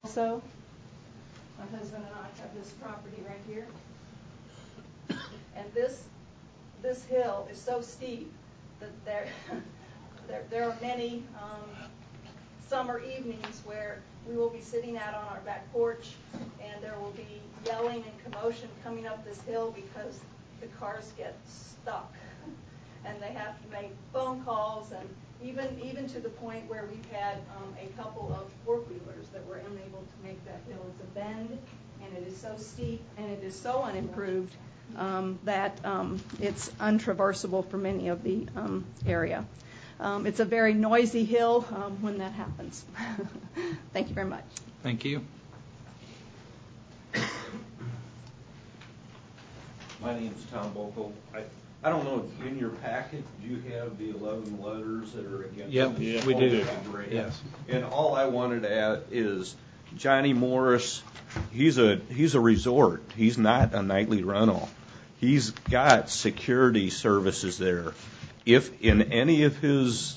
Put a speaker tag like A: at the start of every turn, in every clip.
A: Also, my husband and I have this property right here, and this hill is so steep that there are many summer evenings where we will be sitting out on our back porch, and there will be yelling and commotion coming up this hill because the cars get stuck, and they have to make phone calls, and even to the point where we've had a couple of four-wheelers that were unable to make that hill. It's a bend, and it is so steep, and it is so unimproved that it's untraversable for many of the area. It's a very noisy hill when that happens. Thank you very much.
B: Thank you.
C: My name is Tom Bokel. I don't know, in your packet, do you have the 11 letters that are against
B: Yep,
C: this?
B: we do.
C: Yes. And all I wanted to add is Johnny Morris, he's a resort. He's not a nightly rental. He's got security services there. If in any of his,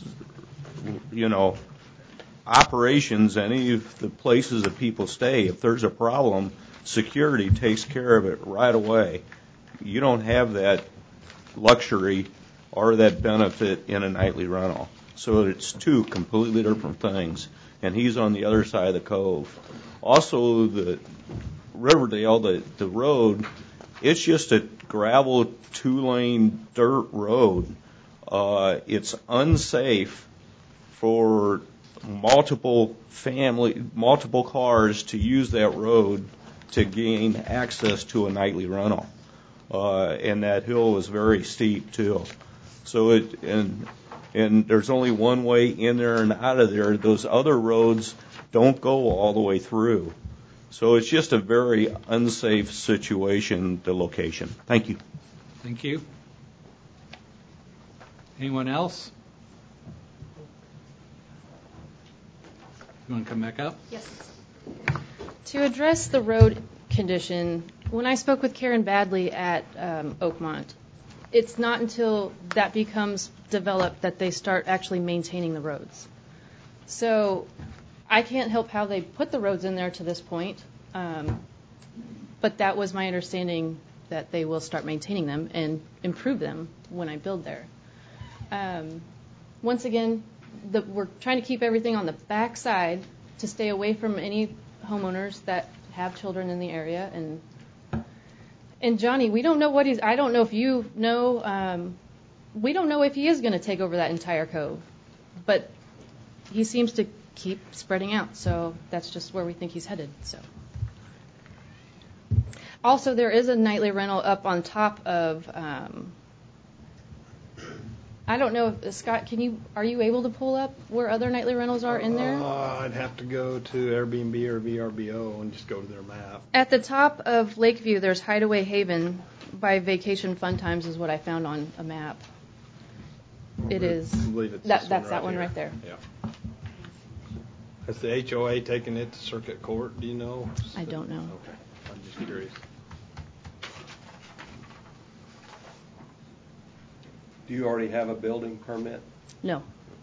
C: operations, any of the places that people stay, if there's a problem, security takes care of it right away. You don't have that luxury or that benefit in a nightly rental. So it's two completely different things. And he's on the other side of the cove. Also, the Riverdale, the road, it's just a gravel 2-lane dirt road. It's unsafe for multiple cars to use that road to gain access to a nightly rental. And that hill is very steep too. So and there's only one way in there and out of there. Those other roads don't go all the way through. So it's just a very unsafe situation, the location. Thank you.
B: Thank you. Anyone else? You want to come back up?
D: Yes. To address the road condition, when I spoke with Karen Badley at Oakmont, it's not until that becomes developed that they start actually maintaining the roads. So I can't help how they put the roads in there to this point, but that was my understanding that they will start maintaining them and improve them when I build there. Once again, we're trying to keep everything on the back side to stay away from any homeowners that have children in the area. And Johnny, we don't know I don't know if you know, we don't know if he is going to take over that entire cove, but he seems to keep spreading out, so that's just where we think he's headed. So, also, there is a nightly rental up on top of, I don't know if, Scott, are you able to pull up where other nightly rentals are in there?
E: I'd have to go to Airbnb or VRBO and just go to their map.
D: At the top of Lakeview, there's Hideaway Haven by Vacation Fun Times is what I found on a map. It is.
E: I believe it's
D: that's
E: one right
D: that one
E: here.
D: right there.
E: Yeah. Has the HOA taken it to circuit court? Do you know?
D: I don't know.
E: Okay. I'm just curious.
F: Do you already have a building permit?
D: No.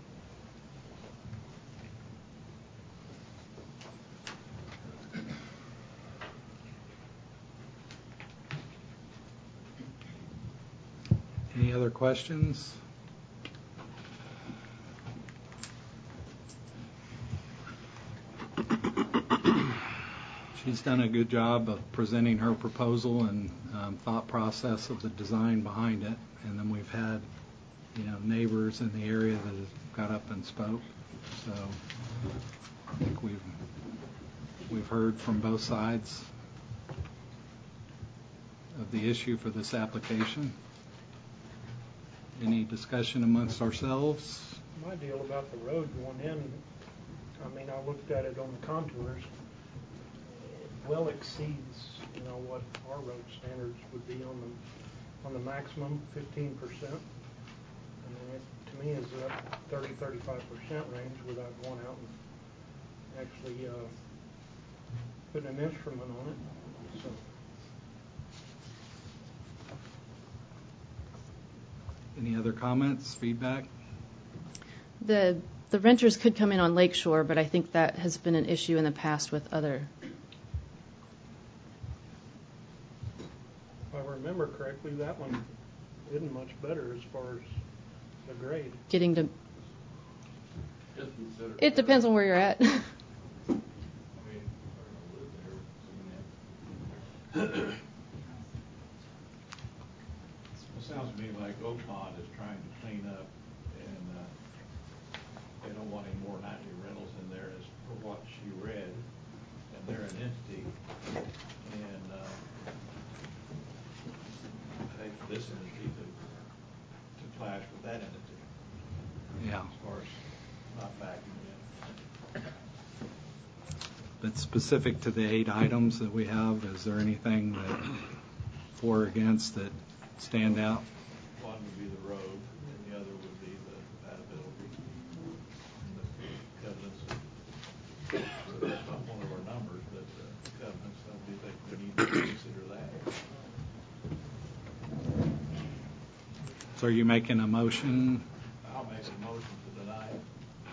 B: Any other questions? She's done a good job of presenting her proposal and thought process of the design behind it. And then we've had, neighbors in the area that have got up and spoke. So I think we've heard from both sides of the issue for this application. Any discussion amongst ourselves?
G: My deal about the road going in, I looked at it on the contours. It well exceeds, what our road standards would be on the maximum 15%. It, to me, is up 30-35% range without going out and actually putting an instrument on it. So.
B: Any other comments, feedback?
D: The The renters could come in on Lakeshore, but I think that has been an issue in the past with other.
G: If I remember correctly, that one isn't much better as far as the grade.
D: Getting to. It depends on where you're at.
H: It sounds to me like Oakmont is trying to clean up, and they don't want any more nightly rentals in there, as for what she read, and they're an entity, and I think for this entity to clash with that entity,
B: Yeah.
H: as far as not backing in.
B: But specific to the 8 items that we have, is there anything that for or against that stand out?
H: One would be the road, and the other would be the compatibility and the covenants. So that's not one of our numbers, but covenants, I do think we need to consider that.
B: So are you making a motion?
H: I'll make a motion to deny it.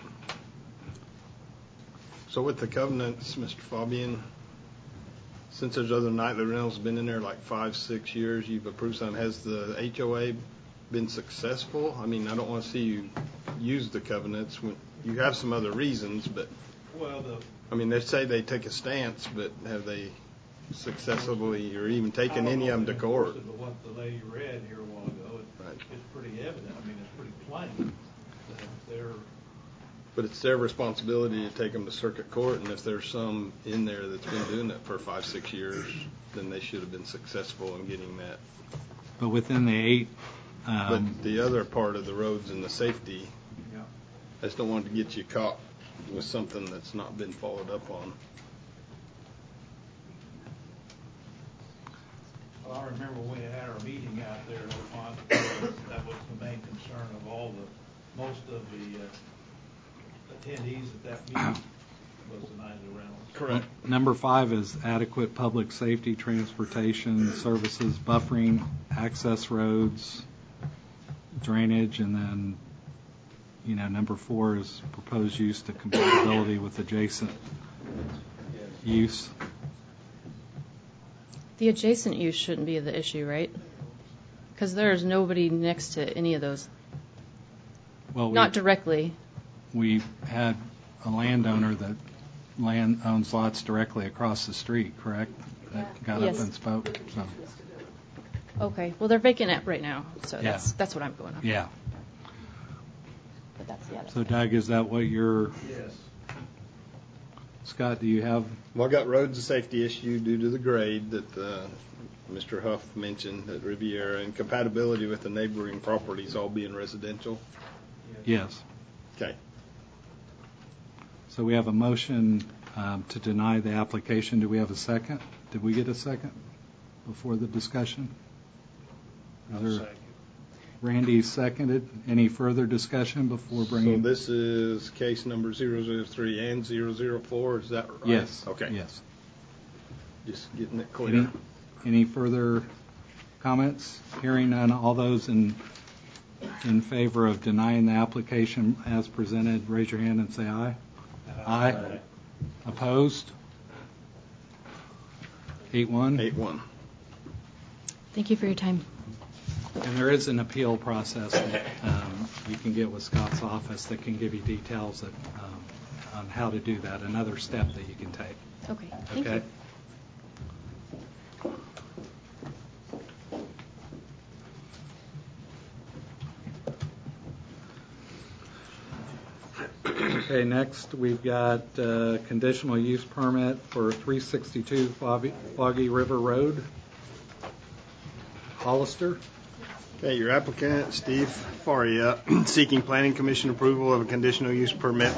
E: So with the covenants, Mr. Fabian, since there's other nightly rentals been in there like 5-6 years, you've approved some. Has the HOA been successful? I mean, I don't want to see you use the covenants when you have some other reasons, but
H: Well,
E: I mean, they say they take a stance, but have they successfully or even taken any of them to court?
H: But what the lady read here a while ago,
E: Right.
H: it's pretty evident. I mean, it's pretty plain that they're.
E: But it's their responsibility to take them to circuit court, and if there's some in there that's been doing it for 5-6 years, then they should have been successful in getting that.
B: But within the 8,
E: But the other part of the roads and the safety,
H: Yeah.
E: I just don't want to get you caught with something that's not been followed up on.
H: Well, I remember when we had our meeting out there, that was the main concern of most of the attendees at that meeting was the nightly rentals.
E: Correct.
B: number 5 is adequate public safety, transportation services, buffering, access roads, drainage, and then, number 4 is proposed use to compatibility with adjacent use.
D: The adjacent use shouldn't be the issue, right? Because there's nobody next to any of those.
B: Well,
D: Not directly.
B: we had a landowner that owns lots directly across the street, correct? That got
D: Yes.
B: up and spoke. So,
D: Okay. Well, they're vacant right now, so
B: Yeah.
D: that's what I'm going on.
B: yeah.
D: But that's the other.
B: So, Doug, is that what you're?
H: Yes.
B: Scott, do you have?
E: Well, I got roads and safety issue due to the grade that Mr. Huff mentioned at Riviera, and compatibility with the neighboring properties all being residential.
B: Yes.
E: Okay.
B: So we have a motion to deny the application. Do we have a second? Did we get a second before the discussion? Is there- Randy seconded. Any further discussion before
E: So
B: bringing?
E: this is case number 003 and 004, is that right?
B: Yes.
E: Okay.
B: Yes.
E: Just getting it clear.
B: Any further comments? Hearing none. All those in favor of denying the application as presented, raise your hand and say aye. Aye. Opposed? 8-1.
E: 8-1.
D: Thank you for your time.
B: And there is an appeal process that you can get with Scott's office that can give you details on how to do that, another step that you can take.
D: Okay. Thank
B: Okay? Okay, next we've got conditional use permit for 362 Foggy River Road. Hollister.
E: Okay, your applicant, Steve Faria, seeking Planning Commission approval of a conditional use permit.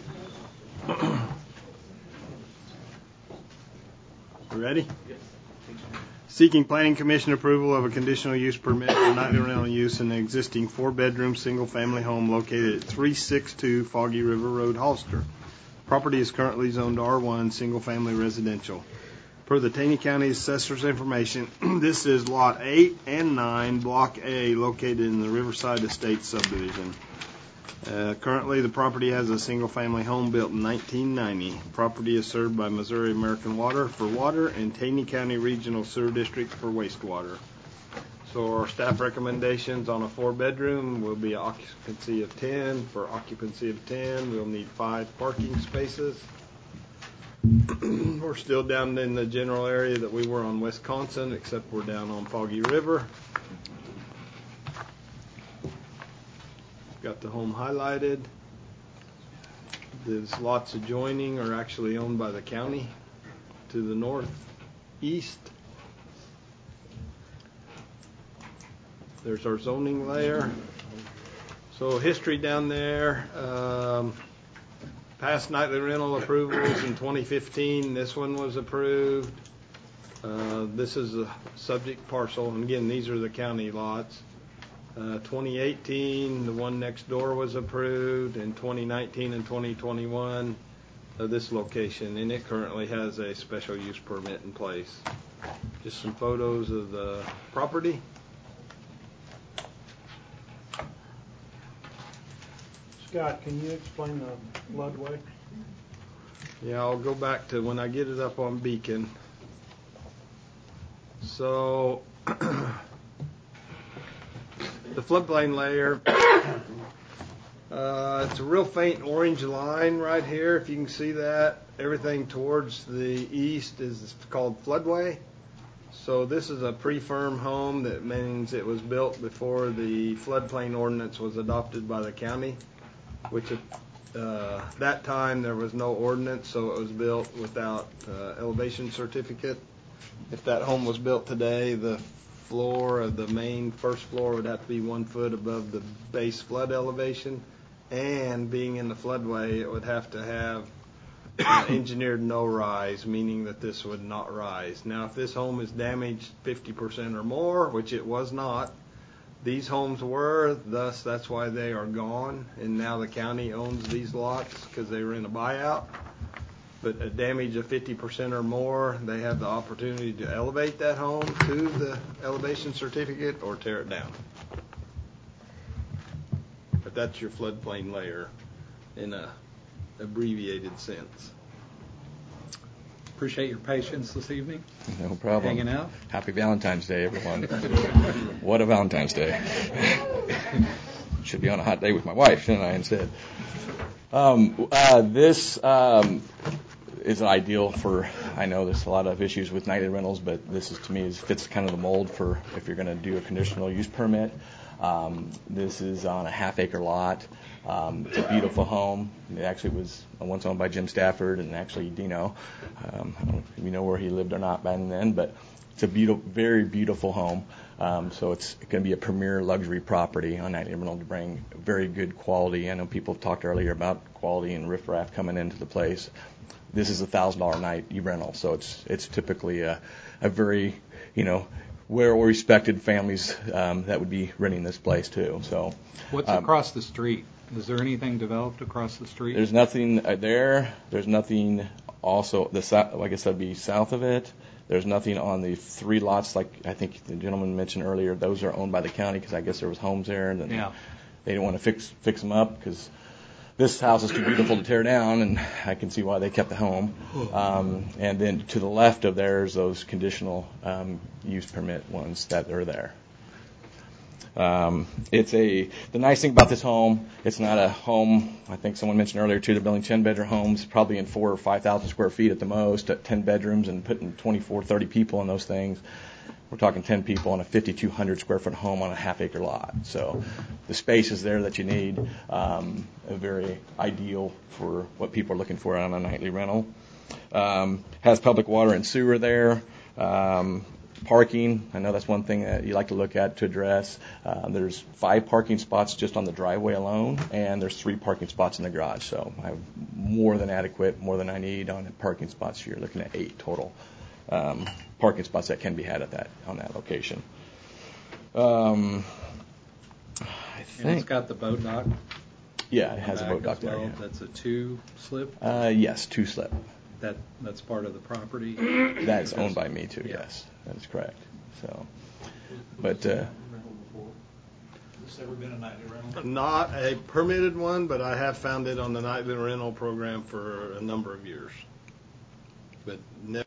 E: Ready? Seeking Planning Commission approval of a conditional use permit for nightly rental use in an existing 4-bedroom single-family home located at 362 Foggy River Road, Hollister. Property is currently zoned R1, single-family residential. Per the Taney County Assessor's information, this is Lot 8 and 9, Block A, located in the Riverside Estates subdivision. Currently, the property has a single-family home built in 1990. Property is served by Missouri American Water for water and Taney County Regional Sewer District for wastewater. So our staff recommendations on a 4-bedroom will be occupancy of 10. For occupancy of 10, we'll need 5 parking spaces. We're still down in the general area that we were on Wisconsin, except we're down on Foggy River. Got the home highlighted. The lots adjoining are actually owned by the county to the northeast. There's our zoning layer. So history down there. Past nightly rental approvals in 2015. This one was approved. This is a subject parcel. And again, these are the county lots. 2018, the one next door was approved. In 2019 and 2021, this location, and it currently has a special use permit in place. Just some photos of the property.
G: Scott, can you explain the floodway?
E: Yeah, I'll go back to when I get it up on Beacon. So the floodplain layer, it's a real faint orange line right here. If you can see that, everything towards the east is called floodway. So this is a pre-firm home. That means it was built before the floodplain ordinance was adopted by the county, which at that time there was no ordinance, so it was built without elevation certificate. If that home was built today, the floor of the main first floor would have to be 1 foot above the base flood elevation, and being in the floodway, it would have to have engineered no rise, meaning that this would not rise. Now, if this home is damaged 50% or more, which it was not, these homes were, thus that's why they are gone, and now the county owns these lots because they were in a buyout. But a damage of 50% or more, they have the opportunity to elevate that home to the elevation certificate or tear it down. But that's your floodplain layer in a abbreviated sense.
B: Appreciate your patience this evening.
I: No problem.
B: Hanging out.
I: Happy Valentine's Day, everyone. What a Valentine's Day. Should be on a hot day with my wife, shouldn't I, instead? This is ideal for, I know there's a lot of issues with nightly rentals, but this is, to me, fits kind of the mold for if you're going to do a conditional use permit. This is on a half-acre lot. It's a beautiful home. It actually was once owned by Jim Stafford and actually Dino. I don't know if you know where he lived or not back then, but it's a beautiful, very beautiful home. So it's going to be a premier luxury property on nightly rental to bring very good quality. I know people talked earlier about quality and riffraff coming into the place. This is $1,000 a night rental, so it's typically a very, well-respected families that would be renting this place too. So,
B: what's across the street? Is there anything developed across the street?
I: There's nothing there. There's nothing also, like I said, be south of it. There's nothing on the 3 lots, like I think the gentleman mentioned earlier. Those are owned by the county because I guess there was homes there, and then they didn't want to fix them up because this house is too beautiful to tear down, and I can see why they kept the home. And then to the left of there's those conditional use permit ones that are there. The nice thing about this home, it's not a home, I think someone mentioned earlier too, they're building 10-bedroom homes, probably in 4,000 or 5,000 square feet at the most, at 10 bedrooms and putting 24, 30 people in those things. We're talking 10 people on a 5,200 square foot home on a half-acre lot. So the space is there that you need, very ideal for what people are looking for on a nightly rental. Has public water and sewer there. Parking, I know that's one thing that you like to look at to address. There's 5 parking spots just on the driveway alone, and there's 3 parking spots in the garage. So I have more than adequate, more than I need on the parking spots. You're looking at 8 total parking spots that can be had on that location.
B: And it's got the boat dock.
I: Yeah, it has a boat dock there. Yeah.
B: That's a 2-slip.
I: Yes, 2-slip.
B: That's part of the property.
I: That's owned by me too. Yes, that is correct. So, but
H: It's ever been a nightly rental?
E: Not a permitted one, but I have found it on the nightly rental program for a number of years. But never